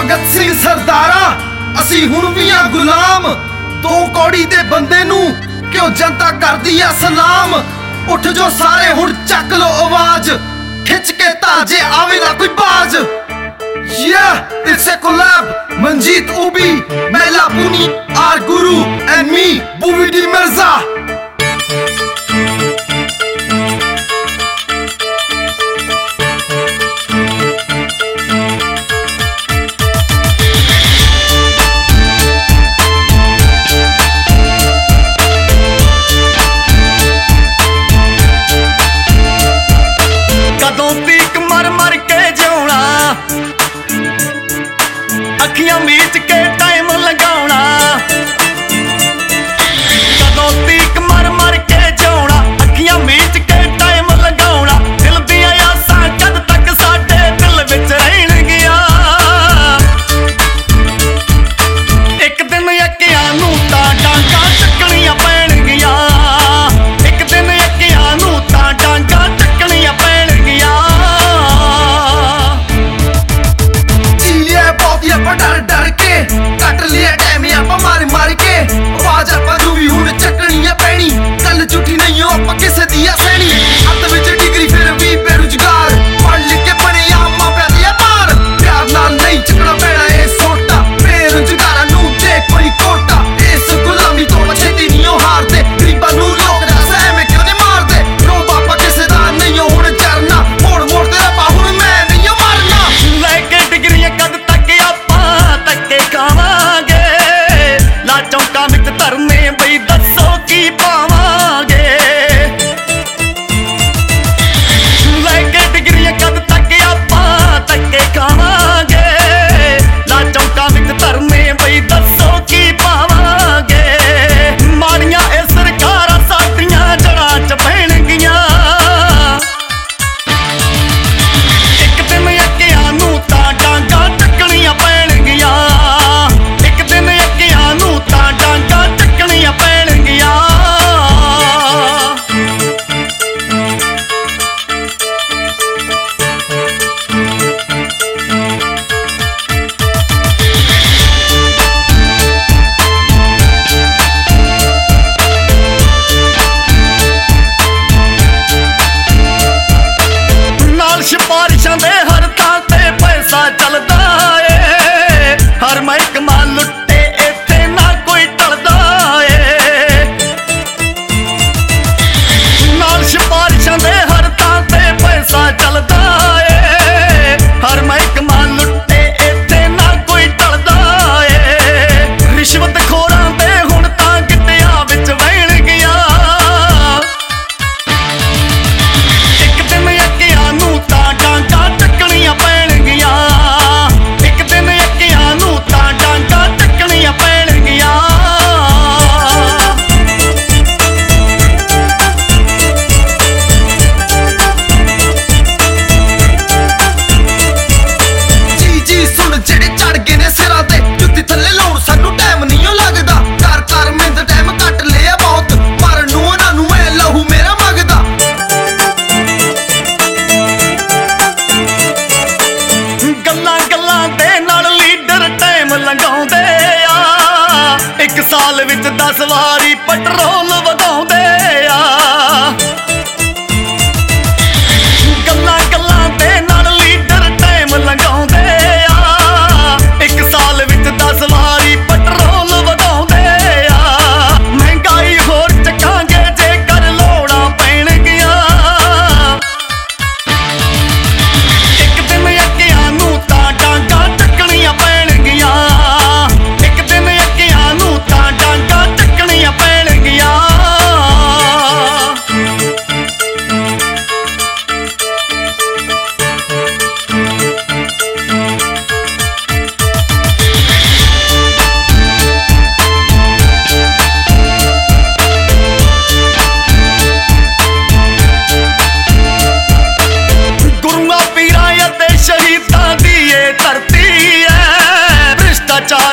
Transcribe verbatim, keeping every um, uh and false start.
ਭਗਤ ਸਿੰਘ ਸਰਦਾਰਾ ਅਸੀਂ ਹੁਣ ਵੀ ਆ ਗੁਲਾਮ। ਦੋ ਕੌੜੀ ਦੇ ਬੰਦੇ ਨੂੰ ਕਿਉਂ ਜਨਤਾ ਕਰਦੀ ਆ ਸਲਾਮ। ਉੱਠ ਜੋ ਸਾਰੇ ਹੁਣ ਚੱਕ ਲੋ ਆਵਾਜ਼, ਖਿੱਚ ਕੇ ਤਾਜੇ ਆਵੇ ਨਾ ਕੋਈ ਬਾਜ਼। Yeah, it's a collab. Manjeet Ubi, Mela Puni, R Guru, and me, Booby D Mirza. ਅੱਖੀਆਂ ਮੀਚ ਕੇ ਟਾਈਮ ਲਗਾਉਣਾ, ਕਦੋਂ ਤੀਕ ਮਰ ਮਰ ਕੇ ਜਿਉਣਾ। ਅੱਖੀਆਂ ਮੀਚ ਕੇ ਟਾਈਮ ਲਗਾਉਣਾ, ਦਿਲ ਦੀਆਂ ਆਸਾਂ ਜਦ ਤੱਕ ਸਾਡੇ ਦਿਲ ਵਿੱਚ ਰਹਿਣਗੀਆਂ। ਇੱਕ ਦਿਨ ਅੱਕਿਆਂ ਨੂੰ ਤਾਂ ਡਾਂਗਾਂ ਚੱਕਣੀਆਂ ਪੈਣਗੀਆਂ। ਇੱਕ ਦਿਨ ਅੱਕਿਆਂ ਨੂੰ ਤਾਂ ਡਾਂਗਾਂ ਚੱਕਣੀਆਂ ਪੈਣਗੀਆਂ। ਆਪਾਂ ਡਰ ਡਰ ਕੇ ਕੱਟ ਲਿਆ ਟਾਈਮ ਆਪਾਂ ਮਾਰ ਮਾਰ ਕੇ। ਆਵਾਜ਼ ਆਪਾਂ ਨੂੰ ਵੀ ਹੁਣ ਚੱਕਣੀ ਆ ਪੈਣੀ, ਗੱਲ ਝੂਠੀ ਨਹੀਂ ਓ ਆਪਾਂ ਕਿਸੇ ਦੀ ਆ ਸਹਿਣੀ। ਹੱਥ ਵਿੱਚ ਡਿਗਰੀ ਫਿਰ ਵੀ ਬੇਰੁਜ਼ਗਾਰ, ਪੜ੍ਹ ਲਿਖ ਕੇ ਬਣੇ ਆ ਮਾਪਿਆਂ ਦੀ ਮਾਰ। ਪਿਆਰ ਨਾਲ ਨਹੀਂ ਚੱਕਣਾ ਪੈਣਾ ਇਹ ਸੋਟਾ, ਬੇਰੁਜ਼ਗਾਰਾਂ ਨੂੰ ਦੇ ਕੋਈ ਕੋਟਾ। ਇਸ ਗੁਲਾਮੀ ਤੋਂ ਛੇਤੀ ਨਹੀਂ ਓ ਹਾਰਦੇ, ਗਰੀਬਾਂ ਨੂੰ ਲੋਕ ਦੱਸ ਐਵੇਂ ਕਿਉਂ ਨਹੀਂ ਮਾਰਦੇ। ਰੋ ਬਾਪਾ ਕਿਸੇ ਦਾ ਨਹੀਂ ਓ ਹੁਣ ਚਰਨਾ, ਮੋੜ ਮੋੜ ਤੇ ਰੱਬਾ ਹੁਣ ਮੈਂ ਨਹੀਂ ਓ ਮਰਨਾ। ਲੈ ਕੇ ਡਿਗਰੀਆਂ ਕਦ ਤੱਕ ਧੱਕੇ ਖਾਵਾਂਗੇ, ਲਾ ਚੌਂਕਾਂ ਵਿੱਚ ਧਰਨੇ ਬਈ ਦੱਸੋ ਕੀ ਪਾਵਾਂਗੇ। ਲੈ ਕੇ ਡਿਗਰੀਆਂ ਕਦ ਤੱਕ ਆਪਾਂ ਧੱਕੇ ਖਾਵਾਂਗੇ, ਲਾ ਚੌਂਕਾਂ ਵਿੱਚ ਧਰਨੇ ਬਈ ਦੱਸੋ ਕੀ ਪਾਵਾਂਗੇ। ਮਾੜੀਆਂ ਇਹ ਸਰਕਾਰਾਂ ਸਾਡੀਆਂ ਜੜ੍ਹਾਂ ਚ ਪੈਣਗੀਆਂ। ਇੱਕ ਦਿਨ ਅੱਕਿਆਂ ਨੂੰ ਤਾਂ ਡਾਂਗਾਂ ਚੱਕਣੀਆਂ ਪੈਣਗੀਆਂ। ਇੱਕ ਦਿਨ ਅੱਕਿਆਂ ਨੂੰ ਤਾਂ ਡਾਂਗਾਂ ਚੱਕਣੀਆਂ ਪੈਣਗੀਆਂ। ਨਾਲ ਸਿਫਾਰਿਸ਼ਾਂ ਦੇ ਹਰ ਥਾਂ ਤੇ ਪੈਸਾ ਚੱਲਦਾ ਏ, ਹਰ ਮਹਿਕਮਾ ਲੁੱਟੇ ਇੱਥੇ ਨਾ ਕੋਈ ਟਲਦਾ ਏ। ਨਾਲ ਸਿਫਾਰਿਸ਼ਾਂ ਦੇ ਹਰ ਥਾਂ ਤੇ ਪੈਸਾ ਚੱਲਦਾ ਏ, ਹਰ ਮਹਿਕਮਾ ਲੁੱਟੇ ਇੱਥੇ ਨਾ ਕੋਈ ਟਲਦਾ ਏ। ਰਿਸ਼ਵਤ ਖੋਰਾਂ ਦੇ ਹੁਣ ਤਾਂ ਗਿੱਟਿਆਂ ਵਿੱਚ ਵਹਿਣਗੀਆਂ। ਇੱਕ ਦਿਨ ਅੱਕਿਆਂ ਨੂੰ ਤਾਂ ਡਾਂਗਾਂ ਚੱਕਣੀਆਂ ਪੈਣਗੀਆਂ। ਇੱਕ ਦਿਨ ਅੱਕਿਆਂ ਨੂੰ ਤਾਂ ਡਾਂਗਾਂ ਚੱਕਣੀਆਂ ਪੈਣਗੀਆਂ। ਜੀ ਜੀ ਸੁਣ ਜਿਹੜੇ ਚੜ ਗਏ ਨੇ ਸਿਰਾਂ ਤੇ, ਜੁੱਤੀ ਥੱਲੇ ਲਾਉਣ ਸਾਨੂੰ ਟਾਈਮ ਨਹੀਂ ਓ ਲੱਗਦਾ। ਕਰ ਕਰ ਮਿੰਦ ਟਾਈਮ ਕੱਟ ਲਿਆ ਬਹੁਤ, ਮਰਨ ਨੂੰ ਉਹਨਾਂ ਨੂੰ ਮੈਂ ਲਹੂ ਮੇਰਾ ਮੰਗਦਾ। ਗੱਲਾਂ ਗੱਲਾਂ ਦੇ ਨਾਲ ਲੀਡਰ ਟਾਈਮ ਲੰਘਾਉਂਦੇ ਆ, ਇੱਕ ਸਾਲ ਵਿੱਚ ਦਸ ਵਾਰੀ ਪੈਟਰੋਲ ਵਧਾਉਂਦੇ ਆ। ਗੱਲਾਂ ਗੱਲਾਂ ਦੇ ਨਾਲ ਲੀਡਰ ਟਾਈਮ ਲੰਘਾਉਂਦੇ ਆ, ਇੱਕ ਸਾਲ ਵਿੱਚ ਦਸ ਵਾਰੀ ਪੈਟਰੋਲ ਵਧਾਉਂਦੇ ਆ। ਮਹਿੰਗਾਈ ਹੋਰ ਚੱਕਾਂਗੇ ਜੇਕਰ ਲੋੜਾਂ ਪੈਣਗੀਆਂ। ਇੱਕ ਦਿਨ ਅੱਕਿਆਂ ਨੂੰ ਤਾਂ ਡਾਂਗਾਂ ਚੱਕਣੀਆਂ ਪੈਣਗੀਆਂ। ਇੱਕ ਦਿਨ ਅੱਕਿਆਂ ਨੂੰ ਤਾਂ ਡਾਂਗਾਂ ਚੱਕਣੀਆਂ ਪੈਣਗੀਆਂ। ਗੁਰੂਆਂ ਪੀਰਾਂ ਅਤੇ ਸ਼ਹੀਦਾਂ ਦੀ ਇਹ ਧਰਤੀ ਹੈ, ਭ੍ਰਿਸ਼ਟਾਚਾਰ